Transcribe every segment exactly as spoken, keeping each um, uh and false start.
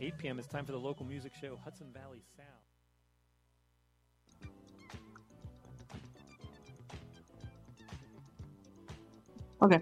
eight p.m. It's time for the local music show, Hudson Valley Sound. Okay.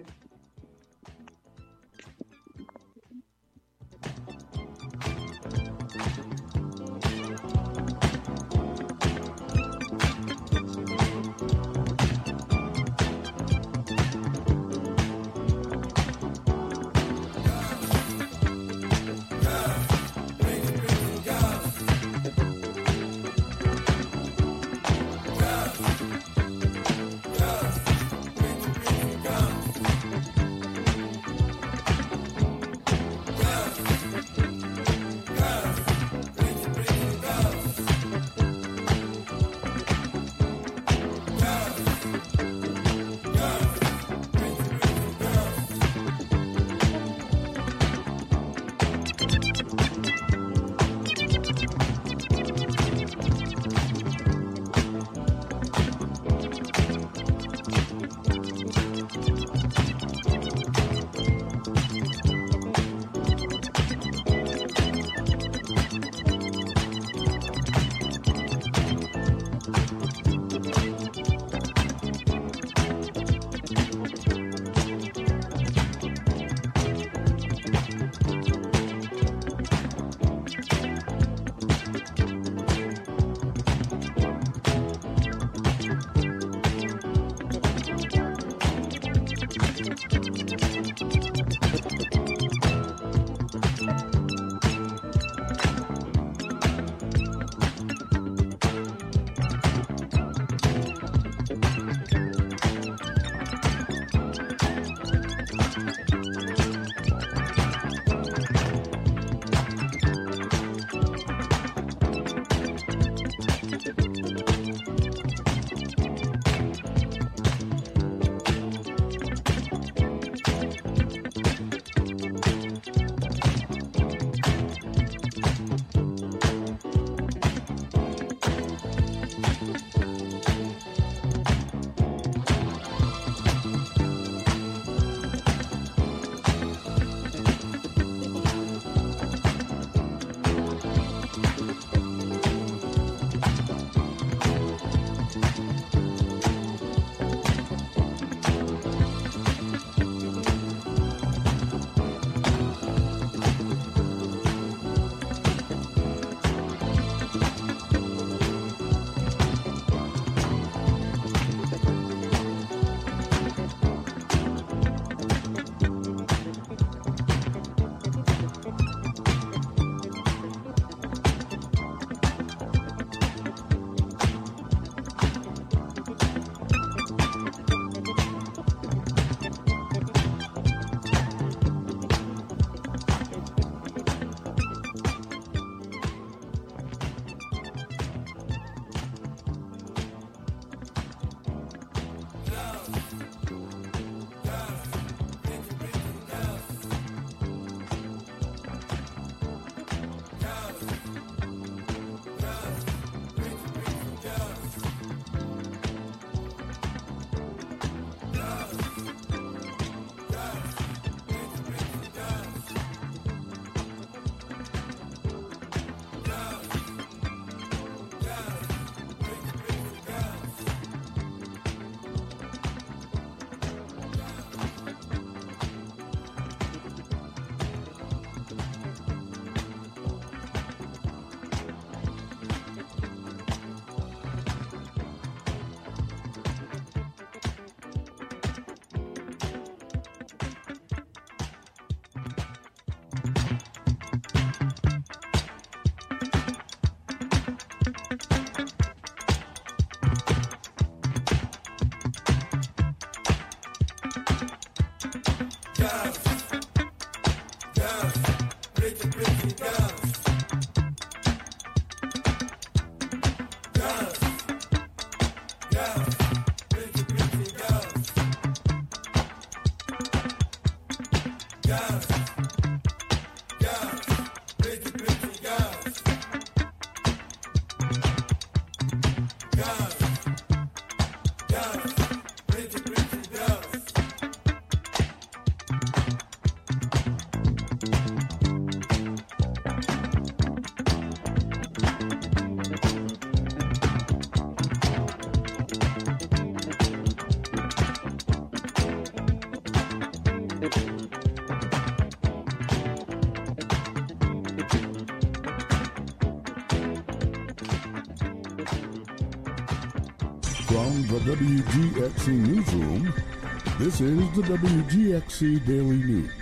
From the W G X C Newsroom, this is the W G X C Daily News.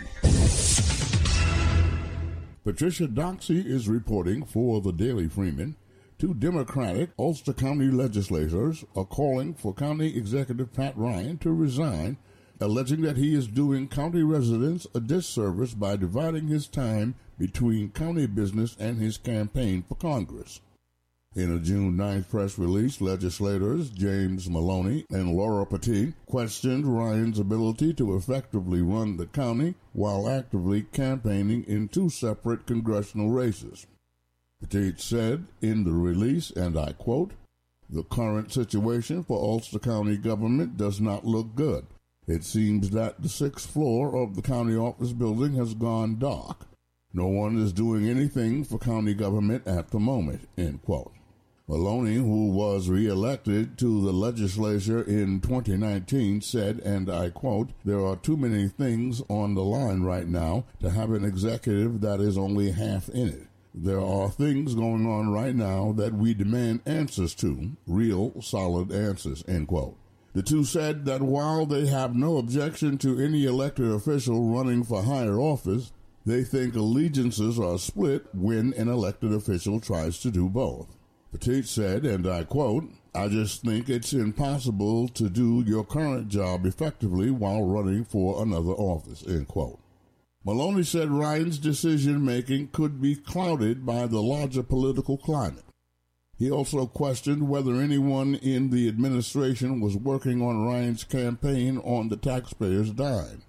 Patricia Doxey is reporting for the Daily Freeman. Two Democratic Ulster County legislators are calling for County Executive Pat Ryan to resign, alleging that he is doing county residents a disservice by dividing his time between county business and his campaign for Congress. In a June ninth press release, legislators James Maloney and Laura Petit questioned Ryan's ability to effectively run the county while actively campaigning in two separate congressional races. Petit said in the release, and I quote, "The current situation for Ulster County government does not look good. It seems that the sixth floor of the county office building has gone dark. No one is doing anything for county government at the moment," end quote. Maloney, who was reelected to the legislature in twenty nineteen, said, and I quote, "There are too many things on the line right now to have an executive that is only half in it. There are things going on right now that we demand answers to, real, solid answers," end quote. The two said that while they have no objection to any elected official running for higher office, they think allegiances are split when an elected official tries to do both. Petit said, and I quote, "I just think it's impossible to do your current job effectively while running for another office," end quote. Maloney said Ryan's decision-making could be clouded by the larger political climate. He also questioned whether anyone in the administration was working on Ryan's campaign on the taxpayers' dime.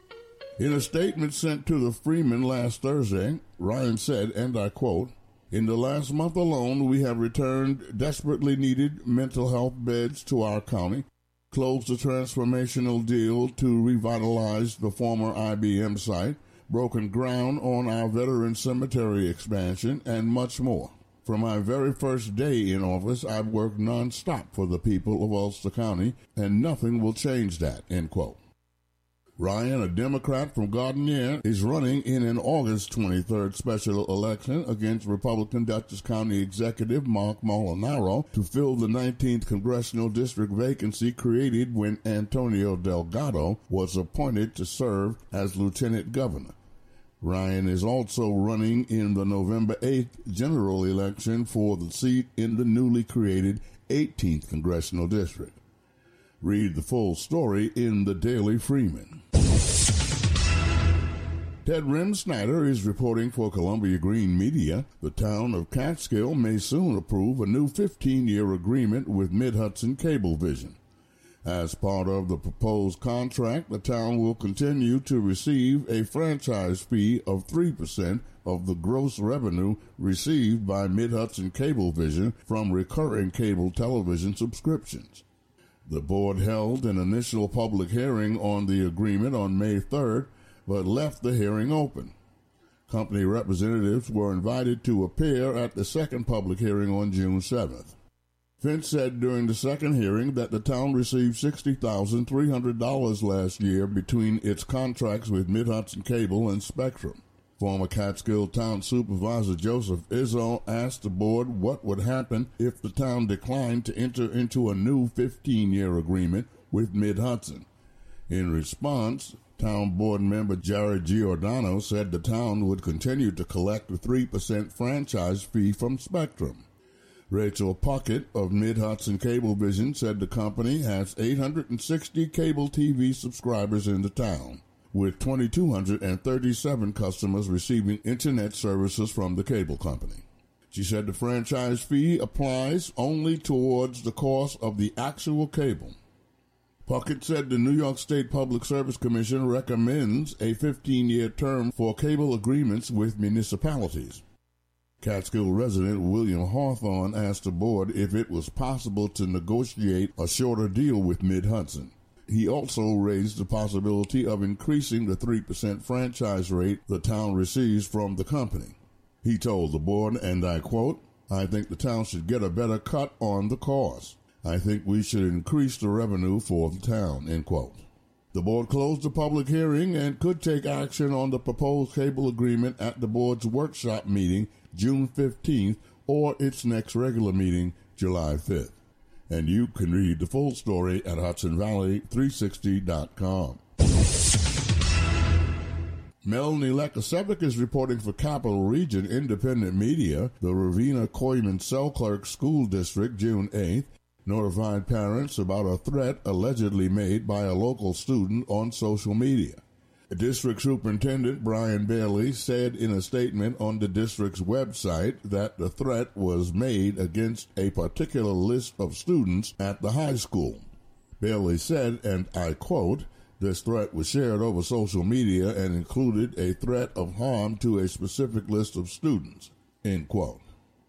In a statement sent to the Freeman last Thursday, Ryan said, and I quote, "In the last month alone, we have returned desperately needed mental health beds to our county, closed a transformational deal to revitalize the former I B M site, broken ground on our veteran cemetery expansion, and much more. From my very first day in office, I've worked nonstop for the people of Ulster County, and nothing will change that," end quote. Ryan, a Democrat from Gardiner, is running in an August twenty-third special election against Republican Dutchess County Executive Mark Molinaro to fill the nineteenth congressional district vacancy created when Antonio Delgado was appointed to serve as lieutenant governor. Ryan is also running in the November eighth general election for the seat in the newly created eighteenth congressional district. Read the full story in the Daily Freeman. Ted Rim-Snyder is reporting for Columbia Green Media. The town of Catskill may soon approve a new fifteen-year agreement with Mid-Hudson Cablevision. As part of the proposed contract, the town will continue to receive a franchise fee of three percent of the gross revenue received by Mid-Hudson Cablevision from recurring cable television subscriptions. The board held an initial public hearing on the agreement on May third, but left the hearing open. Company representatives were invited to appear at the second public hearing on June seventh. Finch said during the second hearing that the town received sixty thousand three hundred dollars last year between its contracts with Mid-Hudson Cable and Spectrum. Former Catskill Town Supervisor Joseph Izzo asked the board what would happen if the town declined to enter into a new fifteen-year agreement with Mid-Hudson. In response, Town Board member Jared Giordano said the town would continue to collect a three percent franchise fee from Spectrum. Rachel Puckett of Mid-Hudson Cablevision said the company has eight hundred sixty cable T V subscribers in the town, with two thousand two hundred thirty-seven customers receiving internet services from the cable company. She said the franchise fee applies only towards the cost of the actual cable. Puckett said the New York State Public Service Commission recommends a fifteen-year term for cable agreements with municipalities. Catskill resident William Hawthorne asked the board if it was possible to negotiate a shorter deal with Mid-Hudson. He also raised the possibility of increasing the three percent franchise rate the town receives from the company. He told the board, and I quote, "I think the town should get a better cut on the cost. I think we should increase the revenue for the town," end quote. The board closed the public hearing and could take action on the proposed cable agreement at the board's workshop meeting June fifteenth or its next regular meeting July fifth. And you can read the full story at Hudson Valley three sixty dot com. Melanie Lekasevic is reporting for Capital Region Independent Media. The Ravenna Coyman Selkirk School District, June eighth, notified parents about a threat allegedly made by a local student on social media. District Superintendent Brian Bailey said in a statement on the district's website that the threat was made against a particular list of students at the high school. Bailey said, and I quote, "This threat was shared over social media and included a threat of harm to a specific list of students," end quote.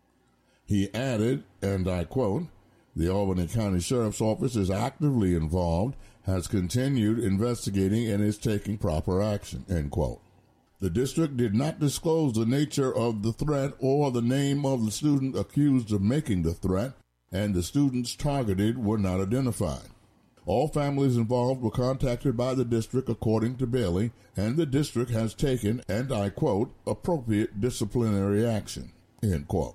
He added, and I quote, "The Albany County Sheriff's Office is actively involved, has continued investigating, and is taking proper action," end quote. The district did not disclose the nature of the threat or the name of the student accused of making the threat, and the students targeted were not identified. All families involved were contacted by the district, according to Bailey, and the district has taken, and I quote, "appropriate disciplinary action," end quote.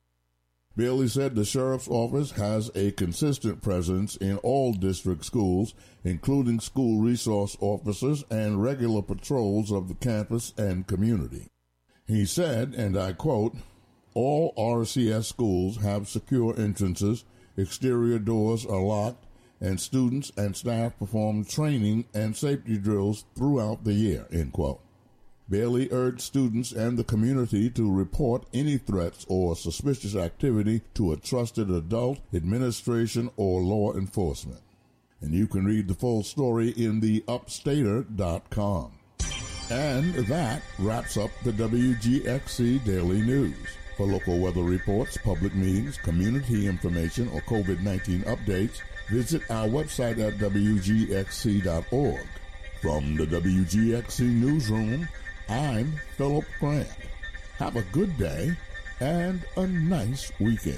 Bailey said the sheriff's office has a consistent presence in all district schools, including school resource officers and regular patrols of the campus and community. He said, and I quote, "All R C S schools have secure entrances, exterior doors are locked, and students and staff perform training and safety drills throughout the year," end quote. Bailey urged students and the community to report any threats or suspicious activity to a trusted adult, administration, or law enforcement. And you can read the full story in the upstater dot com. And that wraps up the W G X C Daily News. For local weather reports, public meetings, community information, or COVID nineteen updates, visit our website at W G X C dot org. From the W G X C Newsroom, I'm Philip Grant. Have a good day and a nice weekend.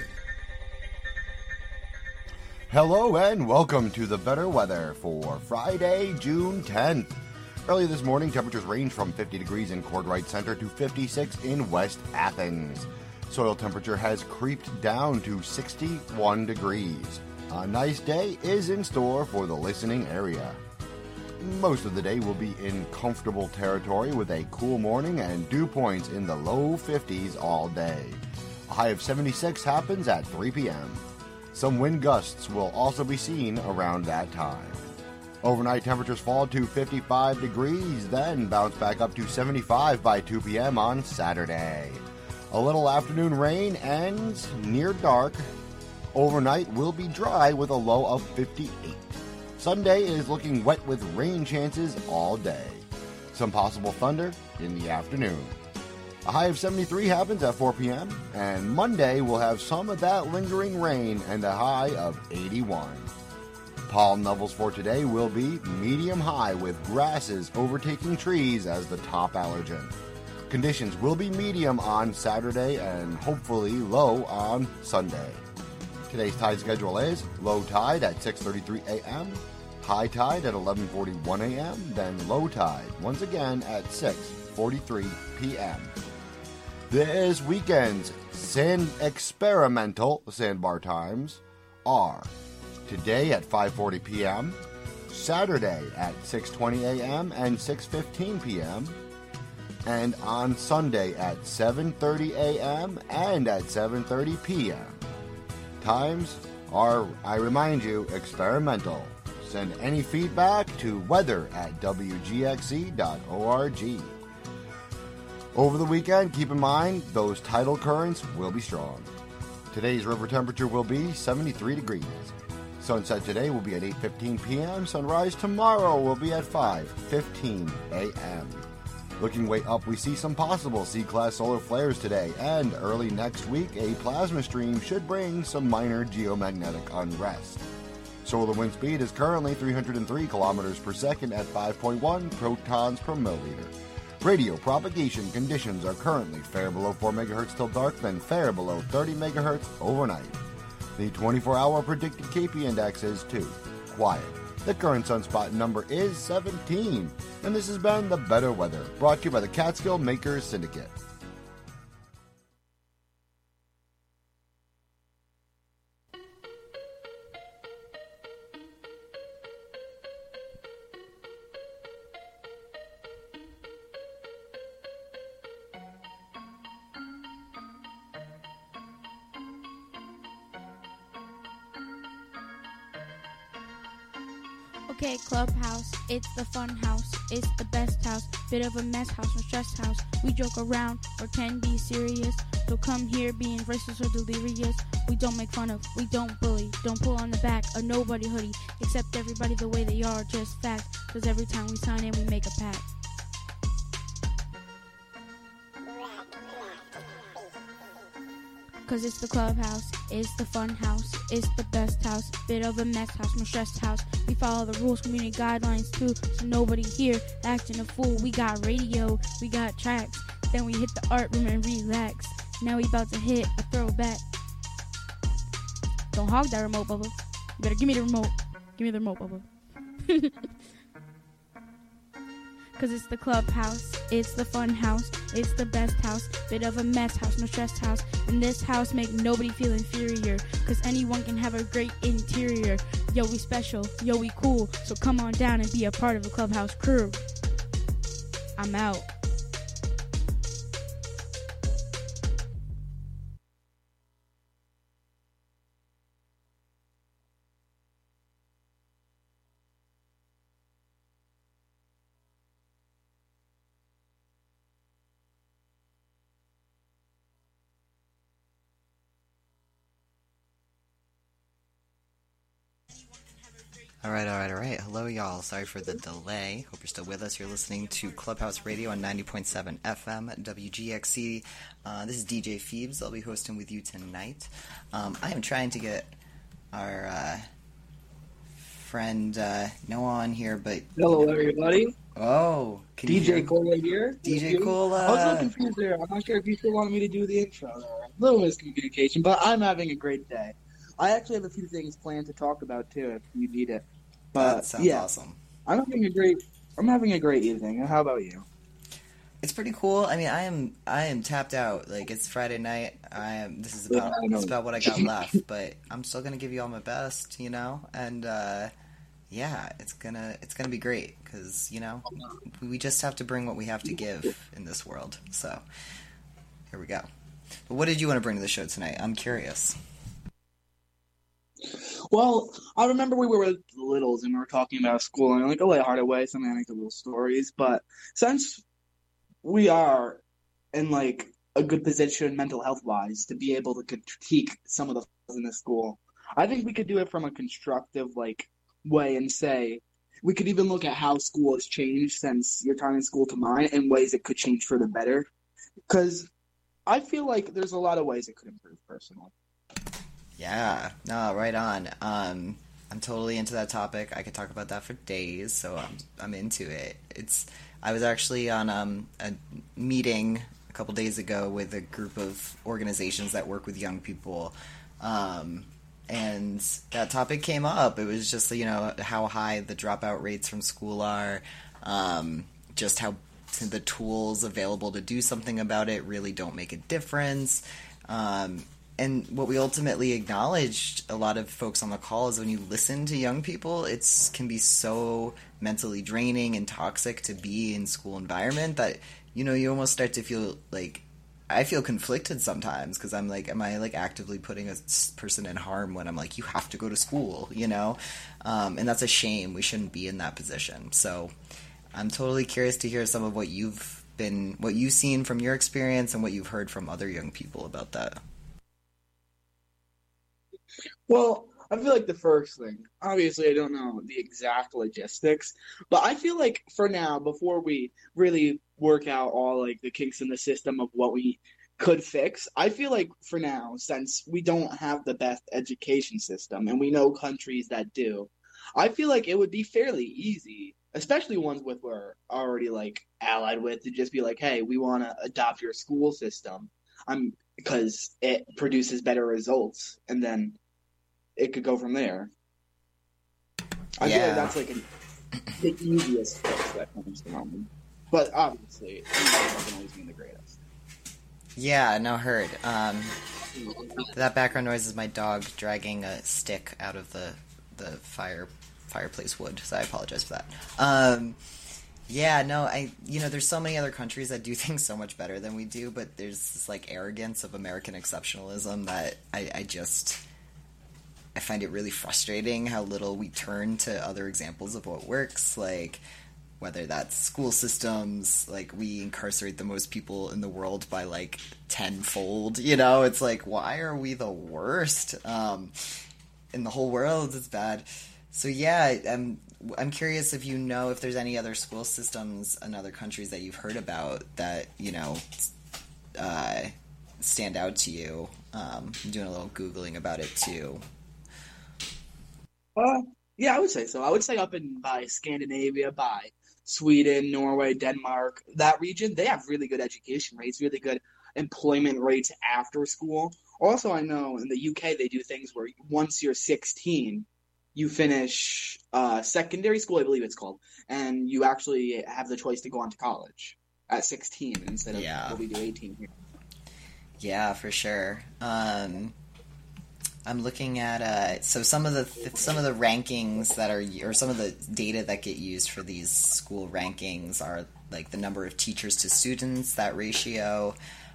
Hello and welcome to the better weather for Friday, June tenth. Early this morning, temperatures range from fifty degrees in Cordwright Center to fifty-six in West Athens. Soil temperature has creeped down to sixty-one degrees. A nice day is in store for the listening area. Most of the day will be in comfortable territory with a cool morning and dew points in the low fifties all day. A high of seventy-six happens at three p.m. Some wind gusts will also be seen around that time. Overnight temperatures fall to fifty-five degrees, then bounce back up to seventy-five by two p.m. on Saturday. A little afternoon rain ends near dark. Overnight will be dry with a low of fifty-eight. Sunday is looking wet with rain chances all day. Some possible thunder in the afternoon. A high of seventy-three happens at four p.m. and Monday will have some of that lingering rain and a high of eighty-one. Pollen levels for today will be medium high with grasses overtaking trees as the top allergen. Conditions will be medium on Saturday and hopefully low on Sunday. Today's tide schedule is low tide at six thirty-three a.m., high tide at eleven forty-one a.m., then low tide once again at six forty-three p.m. This weekend's sand experimental sandbar times are today at five forty p.m., Saturday at six twenty a.m. and six fifteen p.m., and on Sunday at seven thirty a.m. and at seven thirty p.m. Times are, I remind you, experimental. Send any feedback to weather at w g x c dot org. Over the weekend, keep in mind, those tidal currents will be strong. Today's river temperature will be seventy-three degrees. Sunset today will be at eight fifteen p.m. Sunrise tomorrow will be at five fifteen a.m. Looking way up, we see some possible C-class solar flares today, and early next week, a plasma stream should bring some minor geomagnetic unrest. Solar wind speed is currently three hundred three kilometers per second at five point one protons per milliliter. Radio propagation conditions are currently fair below four megahertz till dark, then fair below thirty megahertz overnight. The twenty-four hour predicted K P index is two, quiet. The current sunspot number is seventeen. And this has been The Better Weather, brought to you by the Catskill Makers Syndicate. Okay, Clubhouse, it's the fun house, it's the best house, bit of a mess house, no stress house. We joke around or can be serious, so come here being racist or delirious. We don't make fun of, we don't bully, don't pull on the back a nobody hoodie, accept everybody the way they are, just fact, cause every time we sign in we make a pact. Cause it's the clubhouse, it's the fun house, it's the best house, bit of a mess house, no stress house. We follow the rules, community guidelines too, so nobody here acting a fool. We got radio, we got tracks, then we hit the art room and relax. Now we about to hit a throwback. Don't hog that remote, Bubba. You better give me the remote. Give me the remote, Bubba. Cause it's the clubhouse, it's the fun house, it's the best house, bit of a mess house, no stress house. And this house make nobody feel inferior, cause anyone can have a great interior. Yo, we special, yo, we cool, so come on down and be a part of the clubhouse crew. I'm out. All right, all right, all right. Hello, y'all. Sorry for the delay. Hope you're still with us. You're listening to Clubhouse Radio on ninety point seven F M at W G X C. Uh, this is D J Phoebes. I'll be hosting with you tonight. Um, I am trying to get our uh, friend uh, Noah on here, but... Hello, everybody. Oh, can D J you Cola here. D J Cola. I was a little confused there. I'm not sure if you still wanted me to do the intro there. A little miscommunication, but I'm having a great day. I actually have a few things planned to talk about, too, if you need it. But, that sounds yeah, awesome. I'm having a great I'm having a great evening. How about you? It's pretty cool. I mean, I am I am tapped out. Like, it's Friday night. I am. This is about Yeah, it's about what I got left. But I'm still gonna give you all my best, you know. And uh, yeah, it's gonna it's gonna be great because you know we just have to bring what we have to give in this world. So here we go. But what did you want to bring to the show tonight? I'm curious. Well, I remember we were littles and we were talking about school in like a lighthearted way, some anecdotal stories. But since we are in like a good position mental health wise to be able to critique some of the things in the school, I think we could do it from a constructive like way and say we could even look at how school has changed since your time in school to mine and ways it could change for the better. Because I feel like there's a lot of ways it could improve personally. Yeah, no, right on. Um, I'm totally into that topic. I could talk about that for days, so I'm I'm into it. It's I was actually on um, a meeting a couple days ago with a group of organizations that work with young people, um, and that topic came up. It was just you know how high the dropout rates from school are, um, just how the tools available to do something about it really don't make a difference. Um, And what we ultimately acknowledged, a lot of folks on the call, is when you listen to young people, it can be so mentally draining and toxic to be in school environment that, you know, you almost start to feel like, I feel conflicted sometimes because I'm like, am I like actively putting a person in harm when I'm like, you have to go to school, you know? Um, and that's a shame. We shouldn't be in that position. So I'm totally curious to hear some of what you've been, what you've seen from your experience and what you've heard from other young people about that. Well, I feel like the first thing, obviously I don't know the exact logistics, but I feel like for now, before we really work out all like the kinks in the system of what we could fix, I feel like for now, since we don't have the best education system and we know countries that do, I feel like it would be fairly easy, especially ones with we're already like allied with, to just be like, hey, we want to adopt your school system. I'm because it produces better results, and then it could go from there. I feel Yeah. like that's like an, the easiest fix that comes to mind. But obviously, it doesn't always mean the greatest. Yeah, no, heard. Um, that background noise is my dog dragging a stick out of the the fire fireplace wood, so I apologize for that. Um, yeah, no, I you know, there's so many other countries that do things so much better than we do, but there's this like arrogance of American exceptionalism that I, I just I find it really frustrating how little we turn to other examples of what works, like whether that's school systems, like we incarcerate the most people in the world by like tenfold, you know, it's like, why are we the worst? Um, in the whole world, it's bad. So yeah, I'm, I'm curious if you know if there's any other school systems in other countries that you've heard about that, you know, uh, stand out to you. Um, I'm doing a little Googling about it too. Uh, yeah, I would say so. I would say up in by Scandinavia, by Sweden, Norway, Denmark, that region, they have really good education rates, really good employment rates after school. Also, I know in the U K they do things where once you're sixteen, you finish uh, secondary school, I believe it's called, and you actually have the choice to go on to college at sixteen instead of Yeah. what we do eighteen here. Yeah, for sure. Um, I'm looking at uh, so some of the some of the rankings that are or some of the data that get used for these school rankings are like the number of teachers to students, that ratio,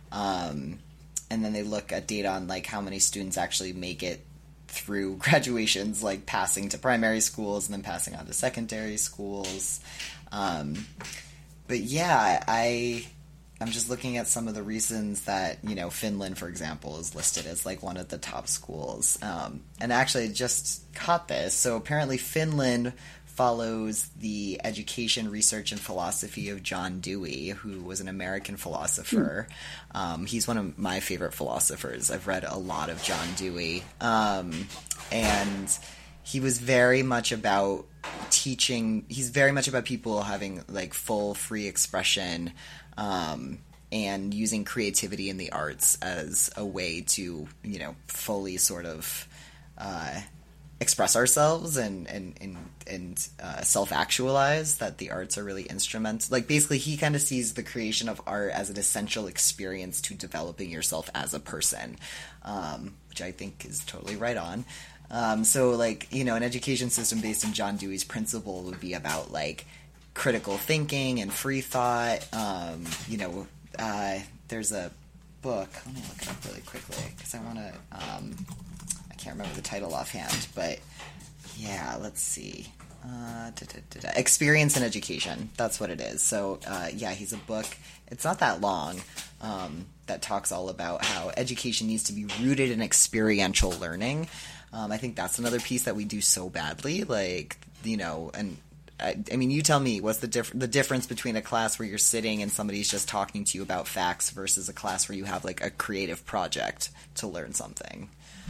um, and then they look at data on like how many students actually make it through graduations, like passing to primary schools and then passing on to secondary schools. Um, but yeah, I. I'm just looking at some of the reasons that, you know, Finland, for example, is listed as like one of the top schools. Um, and actually I just caught this. So apparently Finland follows the education, research, and philosophy of John Dewey, who was an American philosopher. Um, he's one of my favorite philosophers. I've read a lot of John Dewey. Um, and he was very much about teaching. He's very much about people having like full free expression, Um, and using creativity in the arts as a way to, you know, fully sort of uh, express ourselves and and and, and uh, self-actualize. That the arts are really instrumental. Like basically, he kind of sees the creation of art as an essential experience to developing yourself as a person, um, which I think is totally right on. Um, so, like, you know, an education system based in John Dewey's principle would be about like critical thinking and free thought. Um, you know, uh, there's a book. Let me look it up really quickly because I want to. Um, I can't remember the title offhand, but yeah, let's see. Uh, da, da, da, da. Experience in Education. That's what it is. So uh, yeah, he's a book. It's not that long. Um, that talks all about how education needs to be rooted in experiential learning. Um, I think that's another piece that we do so badly. Like, you know, and I, I mean, you tell me, what's the diff- the difference between a class where you're sitting and somebody's just talking to you about facts versus a class where you have like a creative project to learn something?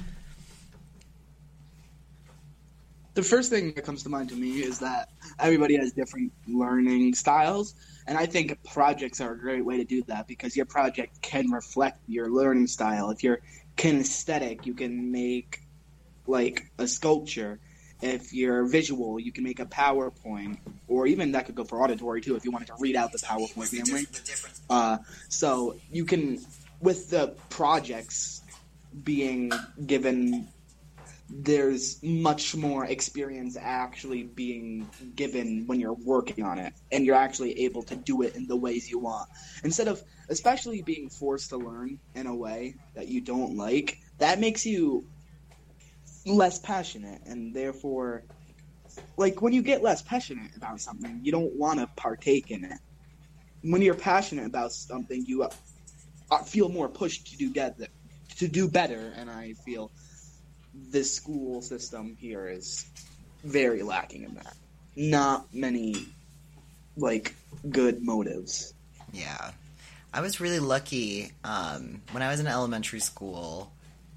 The first thing that comes to mind to me is that everybody has different learning styles, and I think projects are a great way to do that because your project can reflect your learning style. If you're kinesthetic, you can make like a sculpture. If you're visual, you can make a PowerPoint, or even that could go for auditory too if you wanted to read out the PowerPoint memory. Uh, so you can, with the projects being given, there's much more experience actually being given when you're working on it, and you're actually able to do it in the ways you want. Instead of, especially being forced to learn in a way that you don't like, that makes you less passionate, and therefore, like, when you get less passionate about something, you don't want to partake in it. When you're passionate about something, you uh, feel more pushed to do get to do better, and I feel this school system here is very lacking in that. Not many, like, good motives. Yeah. I was really lucky um, when I was in elementary school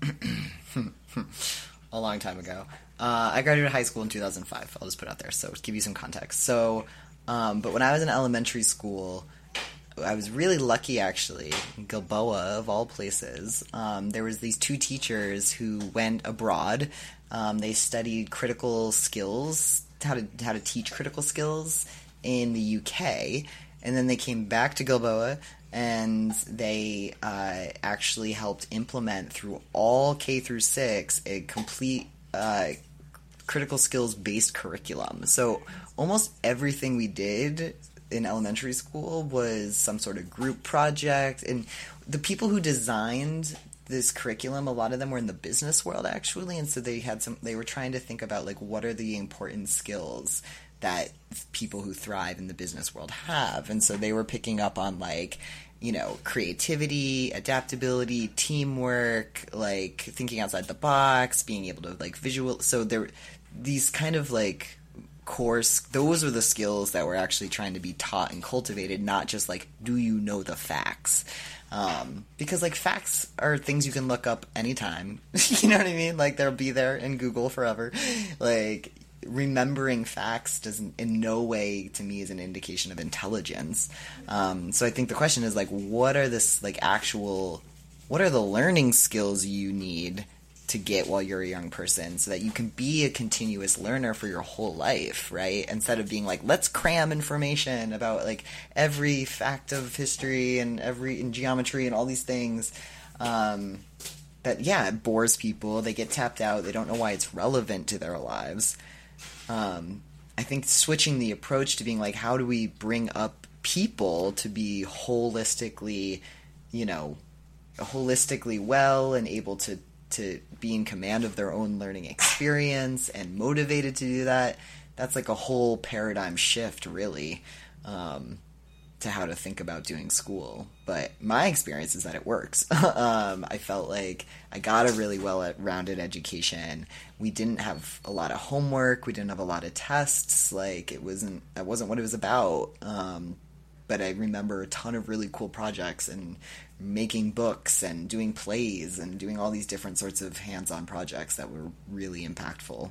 a long time ago. Uh, I graduated high school in two thousand five. I'll just put it out there, so to give you some context. So, um, but when I was in elementary school, I was really lucky, actually. In Gilboa, of all places, um, there was these two teachers who went abroad. Um, they studied critical skills how to how to teach critical skills in the U K, and then they came back to Gilboa, and they uh, actually helped implement through all K through six a complete uh, critical skills based curriculum. So almost everything we did in elementary school was some sort of group project, and the people who designed this curriculum, a lot of them were in the business world actually, and so they had some they were trying to think about like what are the important skills that people who thrive in the business world have. And so they were picking up on like, you know, creativity, adaptability, teamwork, like thinking outside the box, being able to like visual. So there, these kind of like course, those are the skills that were actually trying to be taught and cultivated, not just like, do you know the facts? Um, because like facts are things you can look up anytime. You know what I mean? Like they'll be there in Google forever. Like, remembering facts doesn't in no way to me is an indication of intelligence. Um, so I think the question is like, what are this like actual, what are the learning skills you need to get while you're a young person so that you can be a continuous learner for your whole life, right? Instead of being like, let's cram information about like every fact of history and every in geometry and all these things. Um, that, yeah, it bores people. They get tapped out. They don't know why it's relevant to their lives. Um, I think switching the approach to being like, how do we bring up people to be holistically, you know, holistically well and able to, to be in command of their own learning experience and motivated to do that, that's like a whole paradigm shift, really, um, to how to think about doing school. But my experience is that it works. um, I felt like I got a really well-rounded education. We didn't have a lot of homework. We didn't have a lot of tests. Like it wasn't, that wasn't what it was about. Um, but I remember a ton of really cool projects and making books and doing plays and doing all these different sorts of hands-on projects that were really impactful.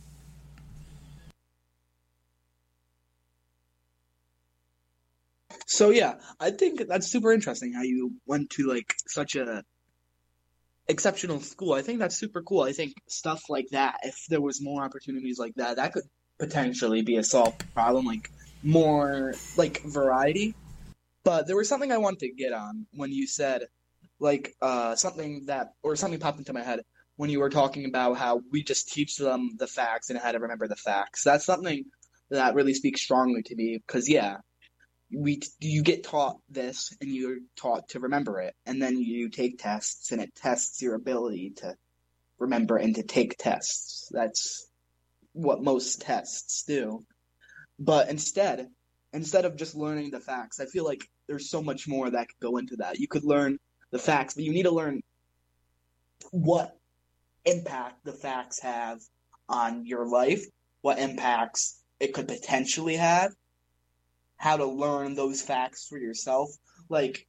So yeah, I think that's super interesting how you went to like such a exceptional school. I think that's super cool. I think stuff like that, if there was more opportunities like that, that could potentially be a solved problem, like more like variety. But there was something I wanted to get on when you said like uh, something that, or something popped into my head when you were talking about how we just teach them the facts and how to remember the facts. That's something that really speaks strongly to me because yeah, we you get taught this and you're taught to remember it, and then you take tests and it tests your ability to remember and to take tests. That's what most tests do. But instead, instead of just learning the facts, I feel like there's so much more that could go into that. You could learn the facts, but you need to learn what impact the facts have on your life, what impacts it could potentially have, how to learn those facts for yourself. Like,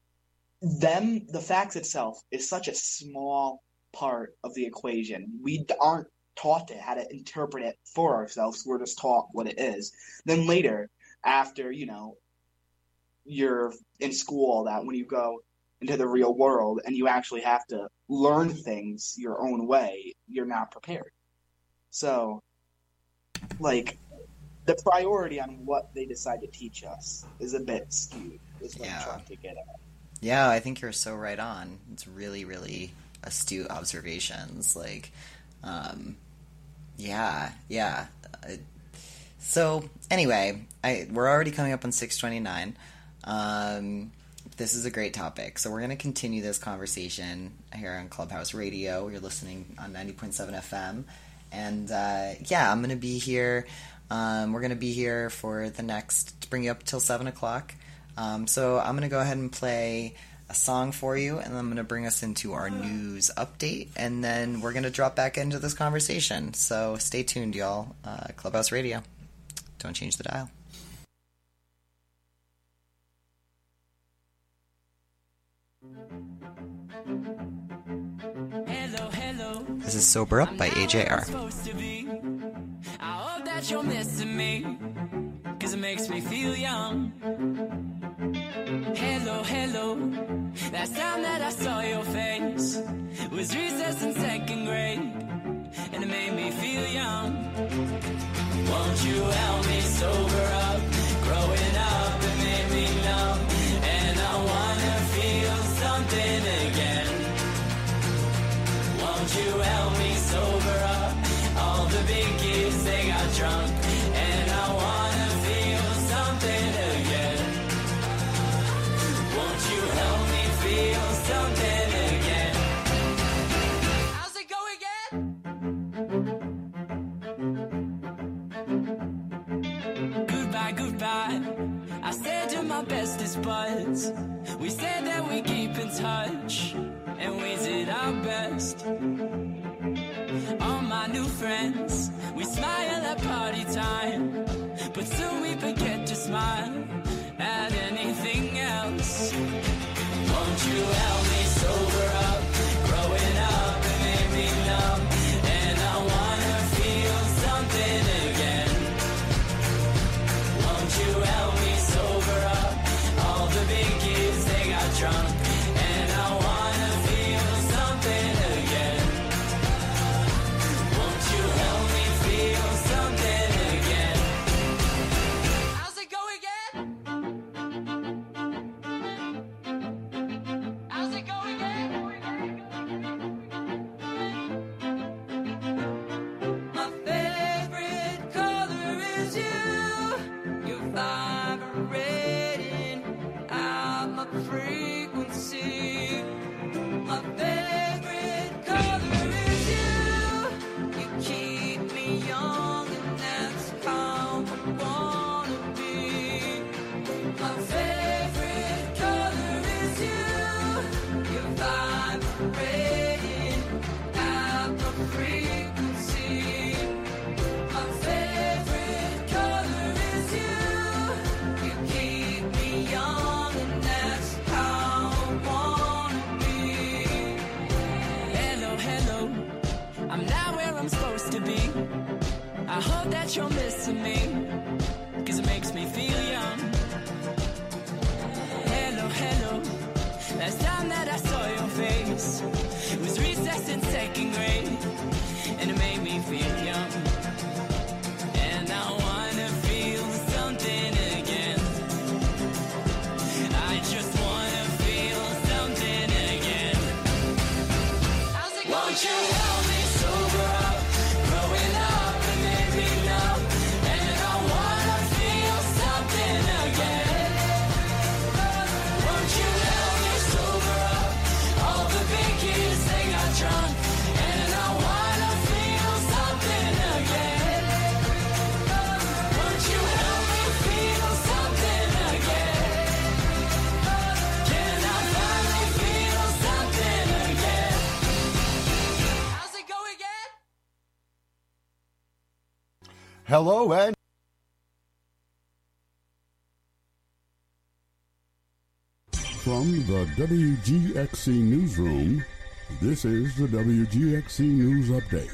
them, the facts itself is such a small part of the equation. We aren't taught to how to interpret it for ourselves. We're just taught what it is. Then later, after, you know, you're in school, all that, when you go into the real world and you actually have to learn things your own way, you're not prepared. So, like, the priority on what they decide to teach us is a bit skewed, is what yeah. I'm trying to get at. Yeah, I think you're so right on. It's really, really astute observations. Like, um, yeah, yeah. Uh, so, anyway, I, we're already coming up on six twenty-nine. Um, this is a great topic. So we're going to continue this conversation here on Clubhouse Radio. You're listening on ninety point seven F M. And, uh, yeah, I'm going to be here. Um, we're going to be here for the next, to bring you up till seven o'clock. Um, so I'm going to go ahead and play a song for you, and I'm going to bring us into our news update, and then we're going to drop back into this conversation. So stay tuned, y'all. Uh, Clubhouse Radio. Don't change the dial. Hello, hello. This is Sober Up by A J R. I hope that you're missing me, cause it makes me feel young. Hello, hello. Last time that I saw your face was recess in second grade, and it made me feel young. Won't Won't you help me sober up? Growing up, it made me numb, and I wanna feel something again. Won't you help me sober up? All the big kids, they got drunk, and I wanna feel something again. Won't you help me feel something again? How's it go again? Goodbye, goodbye. I said to my bestest buds, we said that we keep in touch, and we did our best. All my new friends, we smile at party time, but soon we forget to smile at anything else. Won't you help me sober up? Growing up, it made me numb, and I wanna feel something again. Won't you help me sober up? All the big kids, they got drunk, and I wanna feel something again. Won't you help me feel something again? How's it go again? How's it go again? My favorite color is you. You're vibrating out my frequency. My favorite color is you. You keep me young, and that's how I wanna be. My favorite color is you. You're vibrating out my frequency. My favorite color is you. You keep me young, and that's how I wanna be. Hello, hello, I'm not where I'm supposed to be. I hope that you're missing me, cause it makes me feel young. Hello, hello, last time that I saw your face was recess in second grade, and it made me feel young. And I wanna feel something again. I just wanna feel something again. Won't you help me sober up? Growing up, it made me numb, and I wanna feel something again. Won't you help me sober up? All the big kids, they got drunk, and I wanna feel something again. Won't you help me feel something again? Can I finally feel something again? How's it go again? Hello and From the W G X C Newsroom, this is the W G X C News Update.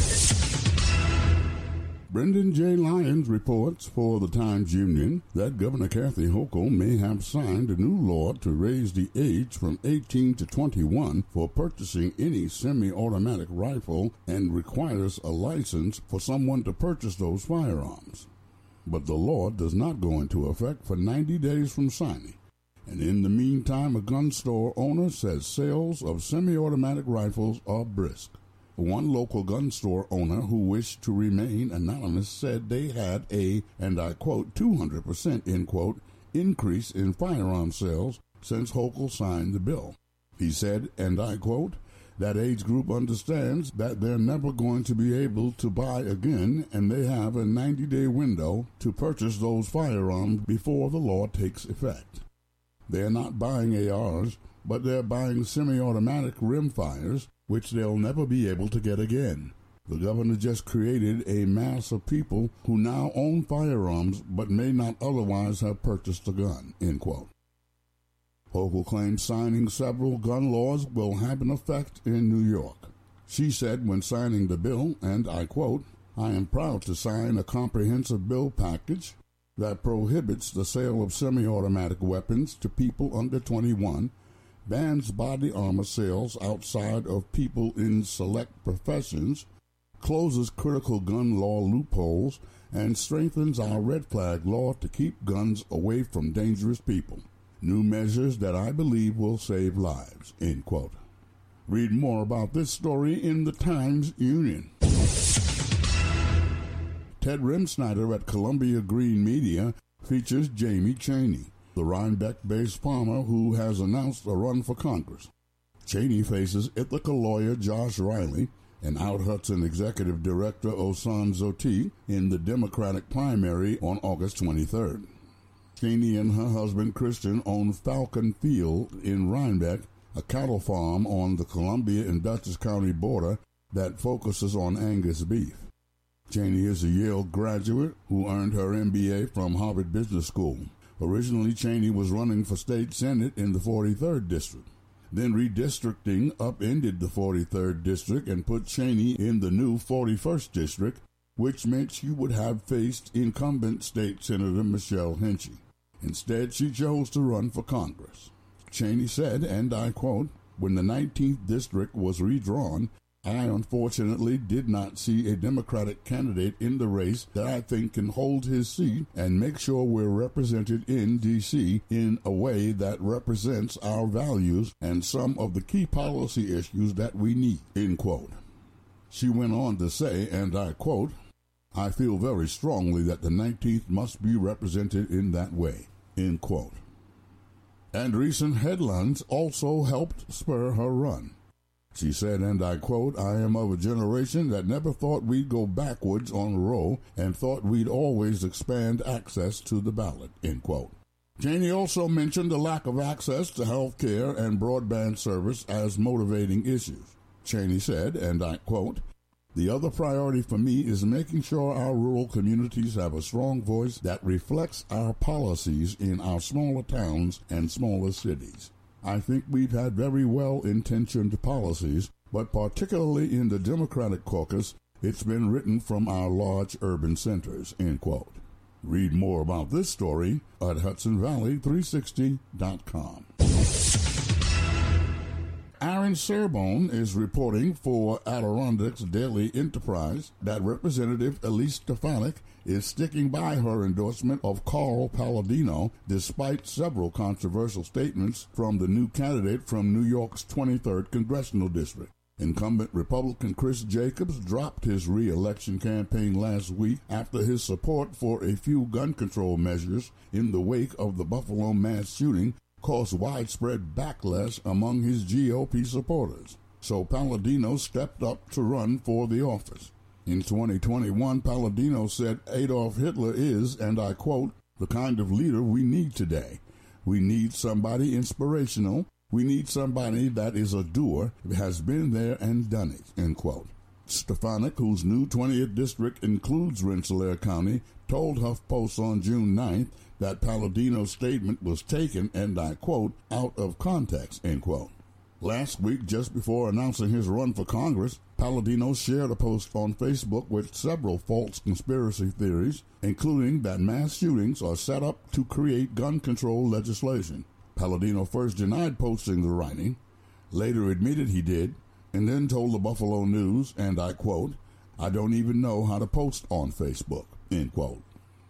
Brendan J. Lyons reports for the Times Union that Governor Kathy Hochul may have signed a new law to raise the age from eighteen to twenty-one for purchasing any semi-automatic rifle and requires a license for someone to purchase those firearms. But the law does not go into effect for ninety days from signing. And in the meantime, a gun store owner says sales of semi-automatic rifles are brisk. One local gun store owner who wished to remain anonymous said they had a, and I quote, two hundred percent, end quote, increase in firearm sales since Hochul signed the bill. He said, and I quote, that age group understands that they're never going to be able to buy again, and they have a ninety-day window to purchase those firearms before the law takes effect. They're not buying A Rs, but they're buying semi-automatic rimfires, which they'll never be able to get again. The governor just created a mass of people who now own firearms but may not otherwise have purchased a gun, end quote. Hochul claims signing several gun laws will have an effect in New York. She said when signing the bill, and I quote, I am proud to sign a comprehensive bill package that prohibits the sale of semi-automatic weapons to people under twenty-one, bans body armor sales outside of people in select professions, closes critical gun law loopholes, and strengthens our red flag law to keep guns away from dangerous people. New measures that I believe will save lives, end quote. Read more about this story in the Times-Union. Ted Remsnyder at Columbia Green Media features Jamie Chaney, the Rhinebeck-based farmer who has announced a run for Congress. Chaney faces Ithaca lawyer Josh Riley and Out Hudson executive director Osan Zoti in the Democratic primary on August twenty-third. Chaney and her husband Christian own Falcon Field in Rhinebeck, a cattle farm on the Columbia and Dutchess County border that focuses on Angus beef. Chaney is a Yale graduate who earned her M B A from Harvard Business School. Originally, Chaney was running for state senate in the forty-third district. Then redistricting upended the forty-third district and put Chaney in the new forty-first district, which meant she would have faced incumbent state senator Michelle Henchy. Instead, she chose to run for Congress. Chaney said, and I quote, "When the nineteenth district was redrawn, I unfortunately did not see a Democratic candidate in the race that I think can hold his seat and make sure we're represented in D C in a way that represents our values and some of the key policy issues that we need," end quote. She went on to say, and I quote, "I feel very strongly that the nineteenth must be represented in that way," end quote. And recent headlines also helped spur her run. She said, and I quote, "I am of a generation that never thought we'd go backwards on Roe and thought we'd always expand access to the ballot," end quote. Chaney also mentioned the lack of access to health care and broadband service as motivating issues. Chaney said, and I quote, "The other priority for me is making sure our rural communities have a strong voice that reflects our policies in our smaller towns and smaller cities. I think we've had very well-intentioned policies, but particularly in the Democratic caucus, it's been written from our large urban centers," end quote. Read more about this story at Hudson Valley three sixty dot com. Aaron Serbone is reporting for Adirondacks Daily Enterprise that Representative Elise Stefanik is sticking by her endorsement of Carl Palladino despite several controversial statements from the new candidate from New York's twenty-third Congressional District. Incumbent Republican Chris Jacobs dropped his re-election campaign last week after his support for a few gun control measures in the wake of the Buffalo mass shooting caused widespread backlash among his G O P supporters. So Palladino stepped up to run for the office. In twenty twenty-one, Palladino said Adolf Hitler is, and I quote, "the kind of leader we need today. We need somebody inspirational. We need somebody that is a doer, has been there and done it," end quote. Stefanik, whose new twentieth district includes Rensselaer County, told HuffPost on June ninth that Palladino's statement was taken, and I quote, "out of context," end quote. Last week, just before announcing his run for Congress, Palladino shared a post on Facebook with several false conspiracy theories, including that mass shootings are set up to create gun control legislation. Palladino first denied posting the writing, later admitted he did, and then told the Buffalo News, and I quote, "I don't even know how to post on Facebook," end quote.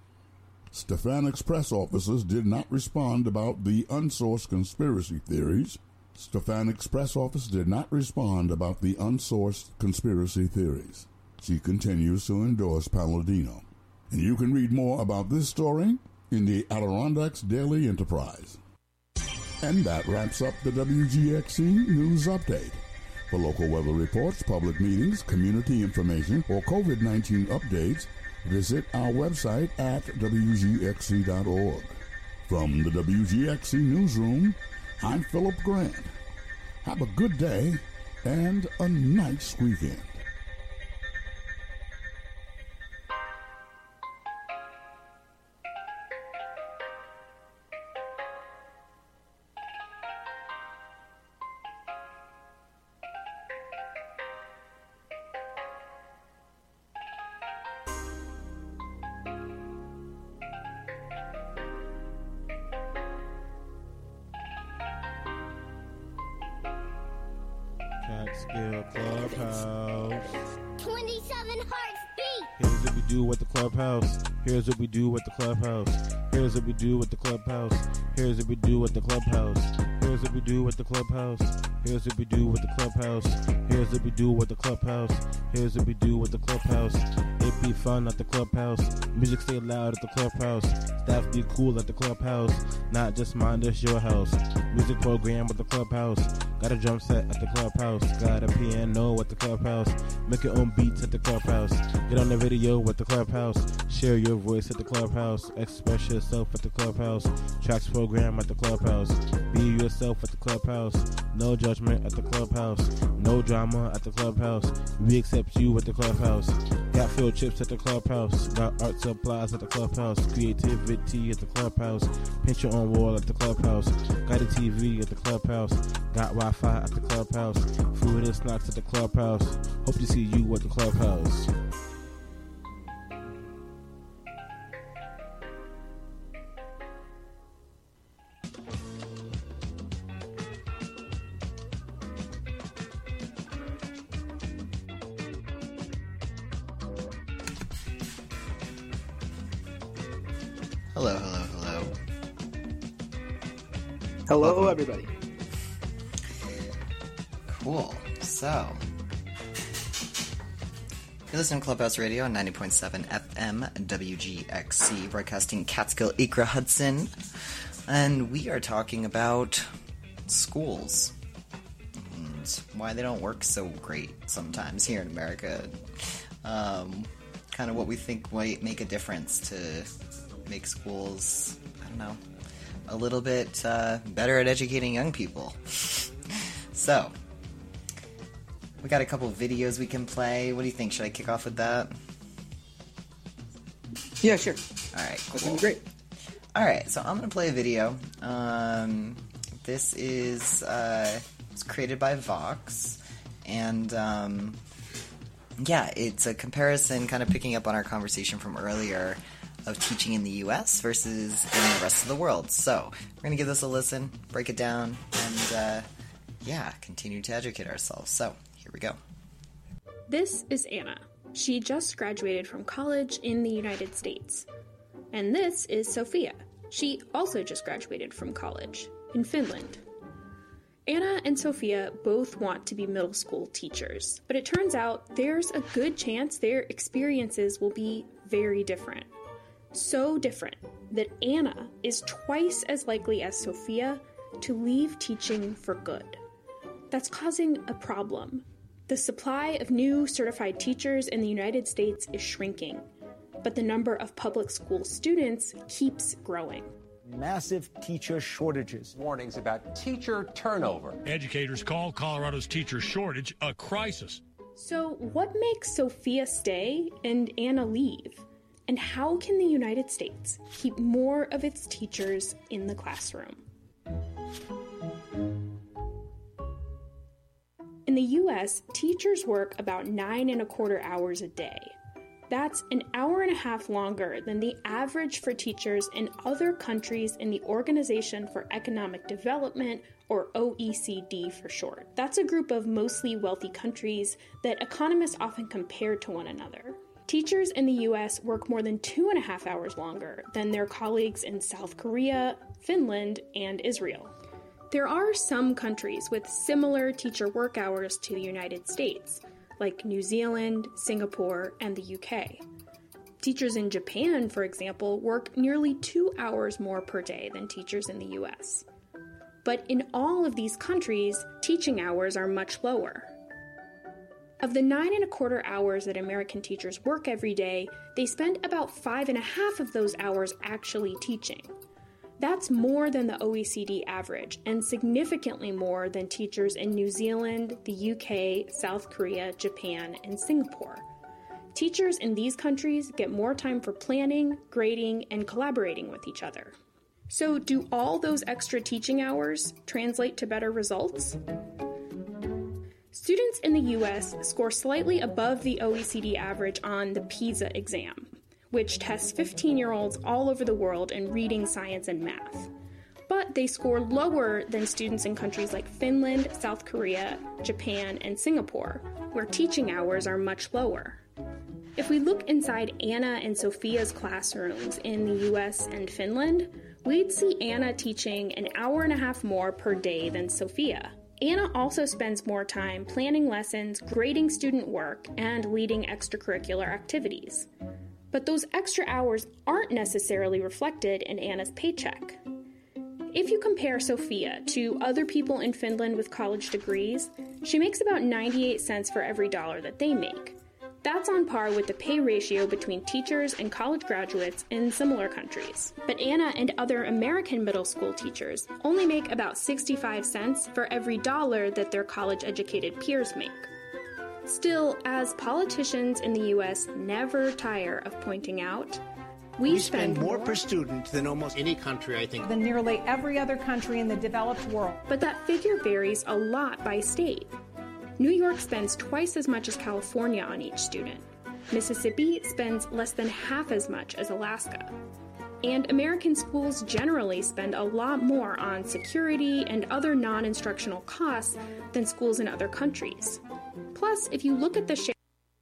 Stefanik's press officers did not respond about the unsourced conspiracy theories. Stefanik's press office did not respond about the unsourced conspiracy theories. She continues to endorse Palladino. And you can read more about this story in the Adirondacks Daily Enterprise. And that wraps up the W G X C News Update. For local weather reports, public meetings, community information, or COVID nineteen updates, visit our website at W G X C dot org. From the W G X C Newsroom, I'm Philip Grant. Have a good day and a nice weekend. Catskill Clubhouse. twenty-seven hearts beat. Here's the do at the clubhouse. Here's what we do at the clubhouse. Here's what we do at the clubhouse. Here's what we do at the clubhouse. Here's what we do at the clubhouse. Here's what we do at the clubhouse. Here's what we do at the clubhouse. Here's what we do at the clubhouse. It be fun at the clubhouse. Music stay loud at the clubhouse. Staff be cool at the clubhouse. Not just mind us your house. Music program at the clubhouse. Got a drum set at the clubhouse. Got a piano at the clubhouse. Make your own beats at the clubhouse. Get on the radio at the clubhouse. Share your voice at the clubhouse. Express yourself at the clubhouse. Tracks program at the clubhouse. Be yourself at the clubhouse. No judgment at the clubhouse. No drama at the clubhouse. We accept you at the clubhouse. Got field trips at the clubhouse. Got art supplies at the clubhouse. Creativity at the clubhouse. Paint your own wall at the clubhouse. Got a T V at the clubhouse. Got Wi-Fi at the clubhouse. Food and snacks at the clubhouse. Hope to see you at the clubhouse. Hello, hello, hello. Hello, Welcome. everybody. Cool. So, you're listening to Clubhouse Radio on ninety point seven F M W G X C, broadcasting Catskill, Acre, Hudson. And we are talking about schools and why they don't work so great sometimes here in America. Um, kind of what we think might make a difference to make schools, I don't know, a little bit uh, better at educating young people. So, we got a couple videos we can play. What do you think? Should I kick off with that? Yeah, sure. Alright, That cool. sounds great. Alright, so I'm going to play a video. Um, this is uh, it's created by Vox. And, um, yeah, it's a comparison kind of picking up on our conversation from earlier of teaching in the U S versus in the rest of the world. So, we're going to give this a listen, break it down, and, uh, yeah, continue to educate ourselves. So, here we go. This is Anna. She just graduated from college in the United States. And this is Sophia. She also just graduated from college in Finland. Anna and Sophia both want to be middle school teachers, but it turns out there's a good chance their experiences will be very different. So different that Anna is twice as likely as Sophia to leave teaching for good. That's causing a problem. The supply of new certified teachers in the United States is shrinking, but the number of public school students keeps growing. Massive teacher shortages. Warnings about teacher turnover. Educators call Colorado's teacher shortage a crisis. So what makes Sophia stay and Anna leave? And how can the United States keep more of its teachers in the classroom? In the U S, teachers work about nine and a quarter hours a day. That's an hour and a half longer than the average for teachers in other countries in the Organization for Economic Development, or O E C D for short. That's a group of mostly wealthy countries that economists often compare to one another. Teachers in the U S work more than two and a half hours longer than their colleagues in South Korea, Finland, and Israel. There are some countries with similar teacher work hours to the United States, like New Zealand, Singapore, and the U K. Teachers in Japan, for example, work nearly two hours more per day than teachers in the U S. But in all of these countries, teaching hours are much lower. Of the nine and a quarter hours that American teachers work every day, they spend about five and a half of those hours actually teaching. That's more than the O E C D average, and significantly more than teachers in New Zealand, the U K, South Korea, Japan, and Singapore. Teachers in these countries get more time for planning, grading, and collaborating with each other. So, do all those extra teaching hours translate to better results? Students in the U S score slightly above the O E C D average on the PISA exam, which tests fifteen-year-olds all over the world in reading, science, and math. But they score lower than students in countries like Finland, South Korea, Japan, and Singapore, where teaching hours are much lower. If we look inside Anna and Sophia's classrooms in the U S and Finland, we'd see Anna teaching an hour and a half more per day than Sophia. Anna also spends more time planning lessons, grading student work, and leading extracurricular activities. But those extra hours aren't necessarily reflected in Anna's paycheck. If you compare Sophia to other people in Finland with college degrees, she makes about ninety-eight cents for every dollar that they make. That's on par with the pay ratio between teachers and college graduates in similar countries. But Anna and other American middle school teachers only make about sixty-five cents for every dollar that their college-educated peers make. Still, as politicians in the U S never tire of pointing out, we, We spend, spend more per student than almost any country, I think. Than nearly every other country in the developed world. But that figure varies a lot by state. New York spends twice as much as California on each student. Mississippi spends less than half as much as Alaska. And American schools generally spend a lot more on security and other non-instructional costs than schools in other countries. Plus, if you look at the share...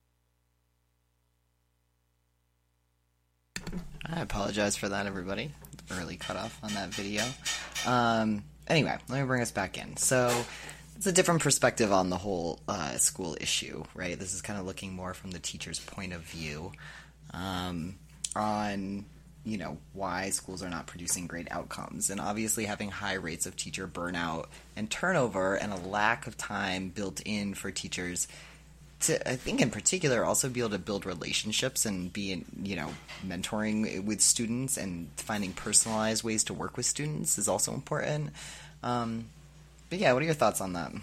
I apologize for that, everybody. Early cutoff on that video. Um, anyway, let me bring us back in. So, it's a different perspective on the whole uh, school issue, right? This is kind of looking more from the teacher's point of view um, on, you know, why schools are not producing great outcomes. And obviously having high rates of teacher burnout and turnover and a lack of time built in for teachers to, I think in particular, also be able to build relationships and be, you know, mentoring with students and finding personalized ways to work with students is also important. Um, but yeah, what are your thoughts on that?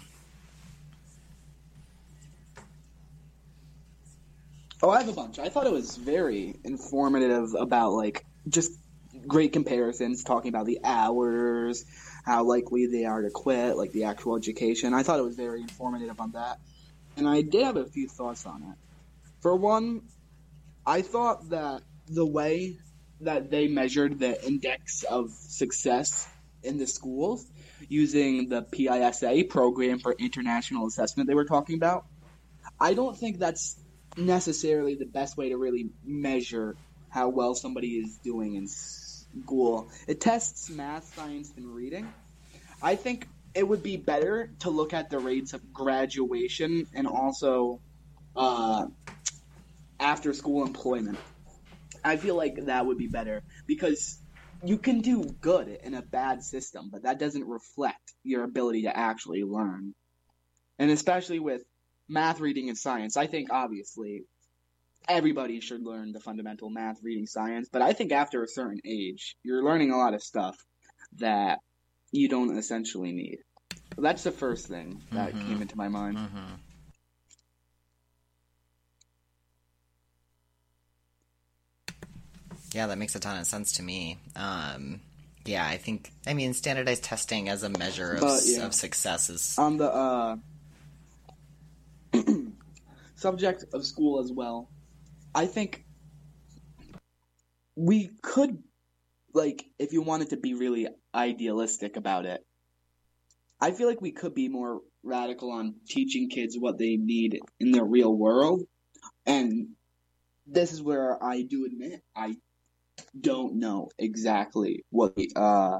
Oh, I have a bunch. I thought it was very informative about, like, just great comparisons, talking about the hours, how likely they are to quit, like the actual education. I thought it was very informative on that. And I did have a few thoughts on it. For one, I thought that the way that they measured the index of success in the schools using the P I S A, Program for International Assessment they were talking about, I don't think that's necessarily the best way to really measure how well somebody is doing in school. It tests math, science, and reading. I think it would be better to look at the rates of graduation and also uh, after-school employment. I feel like that would be better because you can do good in a bad system, but that doesn't reflect your ability to actually learn. And especially with math, reading, and science, I think obviously everybody should learn the fundamental math, reading, science, but I think after a certain age, you're learning a lot of stuff that you don't essentially need. That's the first thing that Mm-hmm. came into my mind. Mm-hmm. Yeah, that makes a ton of sense to me. Um, yeah, I think, I mean, standardized testing as a measure of, But, s- yeah. of success is... On the uh, subject of school as well, I think we could, like, if you wanted to be really idealistic about it, I feel like we could be more radical on teaching kids what they need in the real world. And this is where I do admit I don't know exactly what the uh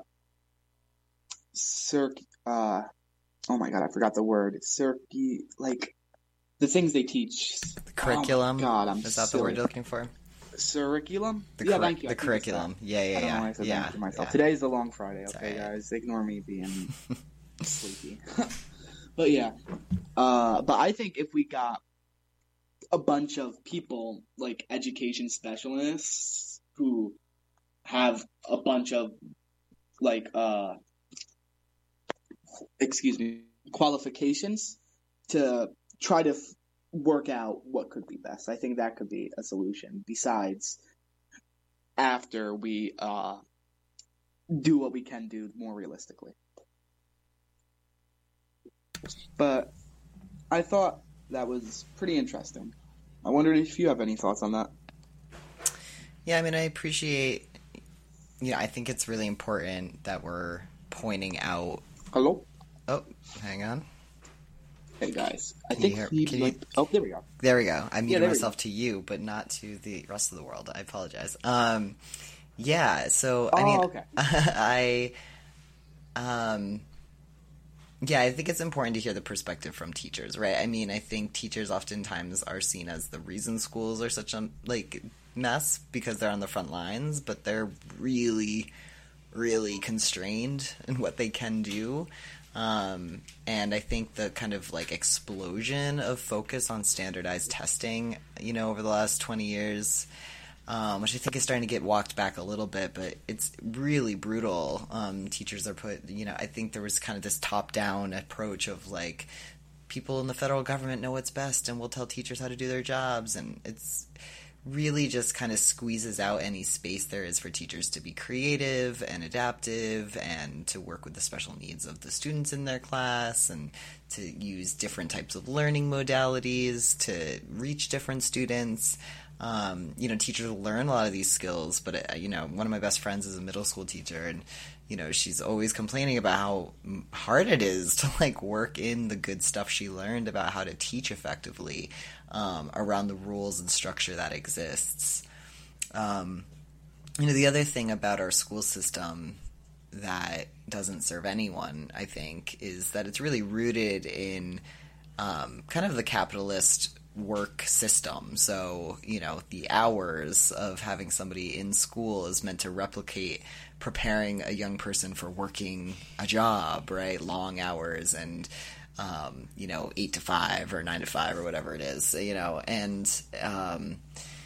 circ uh oh my god, I forgot the word. Circu like the things they teach. The curriculum? Oh my god, I'm Is that silly. the word you're looking for? Curriculum? The yeah, curri- thank you. I the think it's curriculum. that. Yeah, yeah, I don't yeah. know why I said Yeah, that to myself. yeah. Today's the long Friday, It's okay, alright. guys? Ignore me being sleepy. But yeah. Uh, but I think if we got a bunch of people, like education specialists, who have a bunch of, like, uh, excuse me, qualifications to try to f- work out what could be best. I think that could be a solution, besides after we uh, do what we can do more realistically. But I thought that was pretty interesting. I wondered if you have any thoughts on that. Yeah, I mean, I appreciate, you know, I think it's really important that we're pointing out... Hello? Oh, hang on. Hey guys, I Can think you hear- he can you- like. Oh, there we go. There we go. I muted there we myself to you, but not to the rest of the world. I apologize. Um, yeah. So I Oh, mean, okay. I, um, yeah, I think it's important to hear the perspective from teachers, right? I mean, I think teachers oftentimes are seen as the reason schools are such a like mess because they're on the front lines, but they're really, really constrained in what they can do. Um, and I think the kind of like explosion of focus on standardized testing, you know, over the last twenty years, um, which I think is starting to get walked back a little bit, but it's really brutal. Um, teachers are put, you know, I think there was kind of this top-down approach of like, people in the federal government know what's best and will tell teachers how to do their jobs, and it's really just kind of squeezes out any space there is for teachers to be creative and adaptive and to work with the special needs of the students in their class and to use different types of learning modalities to reach different students. Um, you know, teachers learn a lot of these skills, but, uh, you know, one of my best friends is a middle school teacher, and, you know, she's always complaining about how hard it is to, like, work in the good stuff she learned about how to teach effectively um, around the rules and structure that exists. Um, you know, the other thing about our school system that doesn't serve anyone, I think, is that it's really rooted in um, kind of the capitalist work system. So, you know, the hours of having somebody in school is meant to replicate preparing a young person for working a job, right? Long hours and, um, you know, eight to five or nine to five or whatever it is, you know, and um,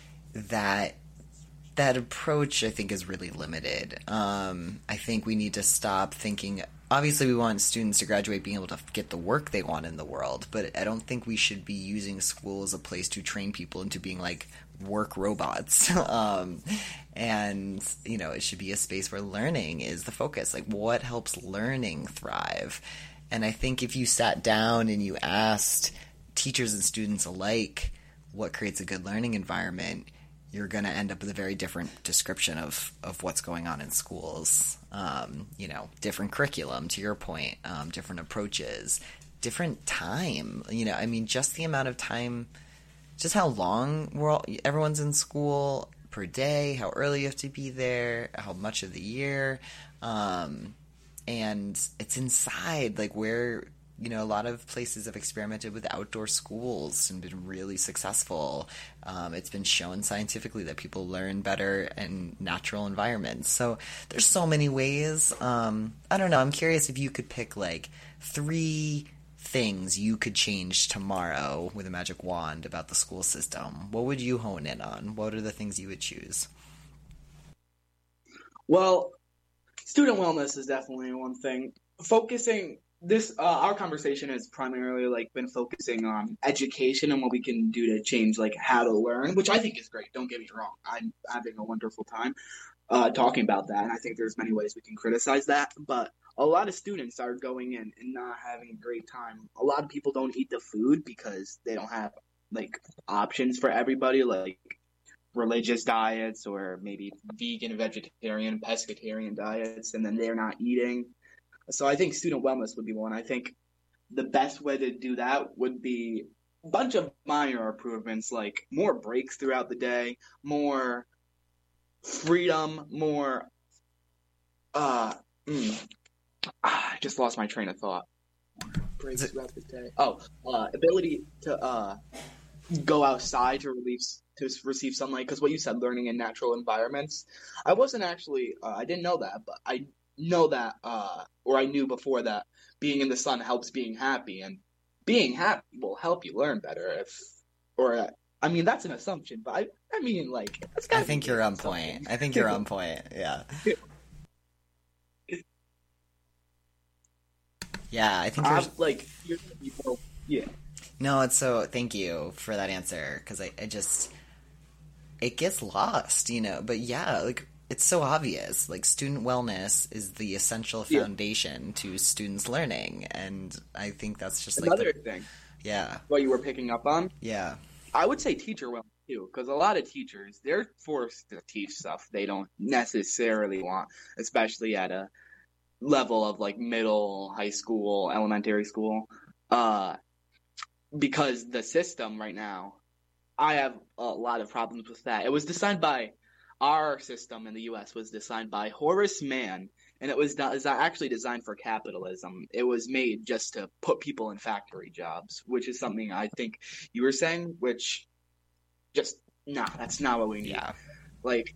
that that approach, I think, is really limited. Um, I think we need to stop thinking. Obviously, we want students to graduate being able to get the work they want in the world, but I don't think we should be using school as a place to train people into being like work robots. um, and, you know, it should be a space where learning is the focus. Like, what helps learning thrive? And I think if you sat down and you asked teachers and students alike what creates a good learning environment, you're going to end up with a very different description of, of what's going on in schools. Um, you know, different curriculum, to your point, um, different approaches, different time. You know, I mean, just the amount of time, just how long we're all, everyone's in school per day, how early you have to be there, how much of the year. Um, and it's inside, like, where, you know, a lot of places have experimented with outdoor schools and been really successful. Um, it's been shown scientifically that people learn better in natural environments. So there's so many ways. Um, I don't know. I'm curious if you could pick like three things you could change tomorrow with a magic wand about the school system. What would you hone in on? What are the things you would choose? Well, student wellness is definitely one thing. Focusing this, uh, our conversation has primarily like been focusing on education and what we can do to change like how to learn, which I think is great. Don't get me wrong. I'm having a wonderful time uh, talking about that, and I think there's many ways we can criticize that. But a lot of students are going in and not having a great time. A lot of people don't eat the food because they don't have like options for everybody, like religious diets or maybe vegan, vegetarian, pescatarian diets, and then they're not eating. So I think student wellness would be one. I think the best way to do that would be a bunch of minor improvements, like more breaks throughout the day, more freedom, more uh mm, ah, I just lost my train of thought. Breaks throughout the day. Oh, uh, ability to uh go outside to relieve to receive sunlight, because what you said, learning in natural environments. I wasn't actually uh, I didn't know that, but I know that, uh, or I knew before that being in the sun helps being happy, and being happy will help you learn better. If, or uh, I mean, that's an assumption, but I, I mean, like, that's I think you're on point. I think you're on point. Yeah. Yeah, I think there's... I'm, like, you're people, yeah. No, it's so, thank you for that answer, because I, I just, it gets lost, you know, but yeah, like, it's so obvious. Like, student wellness is the essential foundation yeah. to students' learning, and I think that's just like another the, thing. Yeah. What you were picking up on? Yeah. I would say teacher wellness too, because a lot of teachers, they're forced to teach stuff they don't necessarily want, especially at a level of like middle, high school, elementary school. Uh, because the system right now, I have a lot of problems with that. It was designed by our system in the U S was designed by Horace Mann, and it was not, is actually designed for capitalism. It was made just to put people in factory jobs, which is something I think you were saying, which just, nah, that's not what we need. Yeah. Like,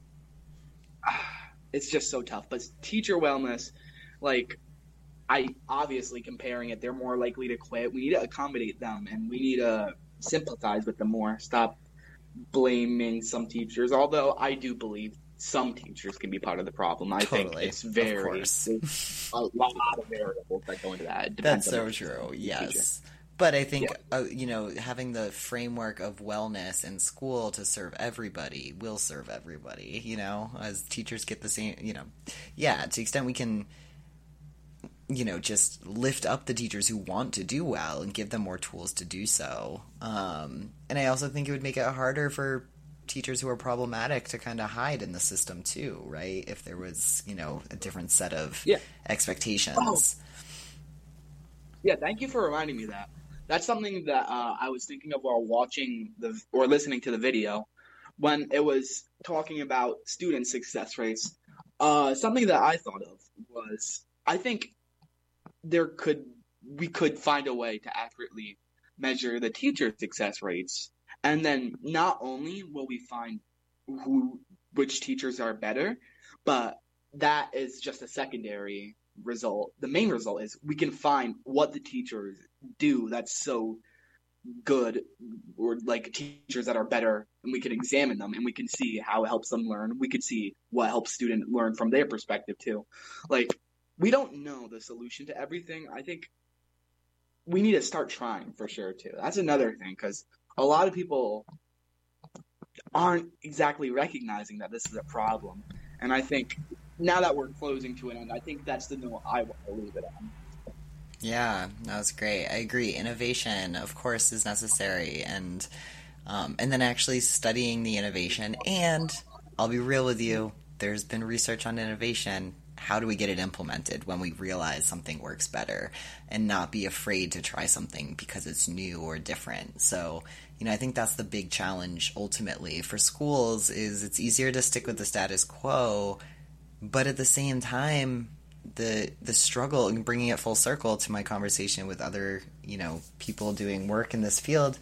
it's just so tough. But teacher wellness, like, I obviously comparing it, they're more likely to quit. We need to accommodate them, and we need to sympathize with them more. Stop blaming some teachers, although I do believe some teachers can be part of the problem. I Totally. think it's very Of there's a lot of variables that go into that. It depends That's on so the true. teacher. Yes. But I think, Yeah. uh, you know, having the framework of wellness in school to serve everybody will serve everybody, you know, as teachers get the same, you know, yeah, to the extent we can, you know, just lift up the teachers who want to do well and give them more tools to do so. Um, and I also think it would make it harder for teachers who are problematic to kind of hide in the system too, right? If there was, you know, a different set of Yeah. expectations. Oh. Yeah, thank you for reminding me of that. That's something that uh, I was thinking of while watching the or listening to the video when it was talking about student success rates. Uh, something that I thought of was I think there could we could find a way to accurately measure the teacher success rates, and then not only will we find who which teachers are better, but that is just a secondary result. The main result is we can find what the teachers do that's so good, or like teachers that are better, and we can examine them and we can see how it helps them learn. We could see what helps students learn from their perspective too. Like, we don't know the solution to everything. I think we need to start trying for sure too. That's another thing, because a lot of people aren't exactly recognizing that this is a problem. And I think now that we're closing to an end, I think that's the note I want to leave it on. Yeah, that was great. I agree. Innovation, of course, is necessary, and um, and then actually studying the innovation. And I'll be real with you, there's been research on innovation. How do we get it implemented when we realize something works better, and not be afraid to try something because it's new or different? So, you know, I think that's the big challenge ultimately for schools. Is it's easier to stick with the status quo, but at the same time, the the struggle, and bringing it full circle to my conversation with other, you know, people doing work in this field,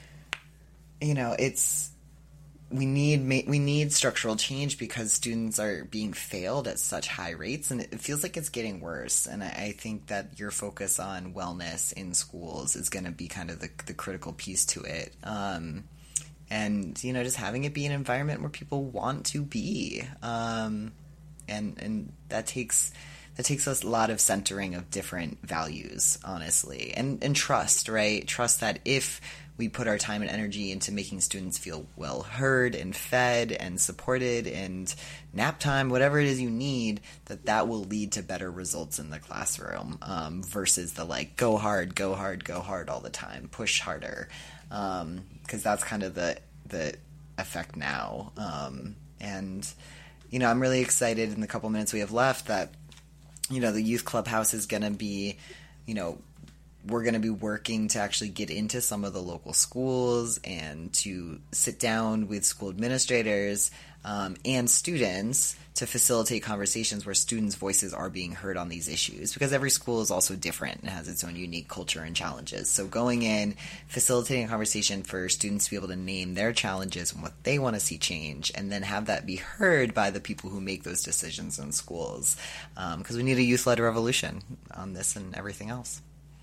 you know, it's we need we need structural change because students are being failed at such high rates, and it feels like it's getting worse. And I, I think that your focus on wellness in schools is going to be kind of the the critical piece to it. Um, and you know, just having it be an environment where people want to be, um, and and that takes. That takes us a lot of centering of different values, honestly, and and trust, right? Trust that if we put our time and energy into making students feel well heard and fed and supported, and nap time, whatever it is you need, that that will lead to better results in the classroom, um, versus the like go hard, go hard, go hard all the time, push harder, because um, that's kind of the the effect now. Um, and you know, I'm really excited in the couple minutes we have left that. You know, the youth clubhouse is going to be, you know, we're going to be working to actually get into some of the local schools and to sit down with school administrators um, and students to facilitate conversations where students' voices are being heard on these issues, because every school is also different and has its own unique culture and challenges. So going in, facilitating a conversation for students to be able to name their challenges and what they want to see change, and then have that be heard by the people who make those decisions in schools, because um, we need a youth-led revolution on this and everything else.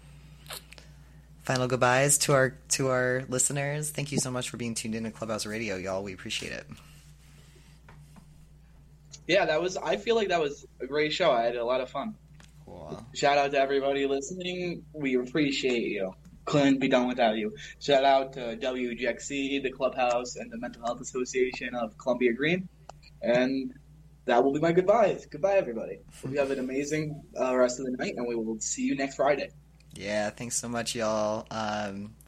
Final goodbyes to our to our listeners. Thank you so much for being tuned in to Clubhouse Radio, y'all. We appreciate it. Yeah, that was. I feel like that was a great show. I had a lot of fun. Cool. Shout out to everybody listening. We appreciate you. Couldn't be done without you. Shout out to W G X C, the Clubhouse, and the Mental Health Association of Columbia Green. And that will be my goodbyes. Goodbye, everybody. Hope you have an amazing uh, rest of the night, and we will see you next Friday. Yeah, thanks so much, y'all. Um,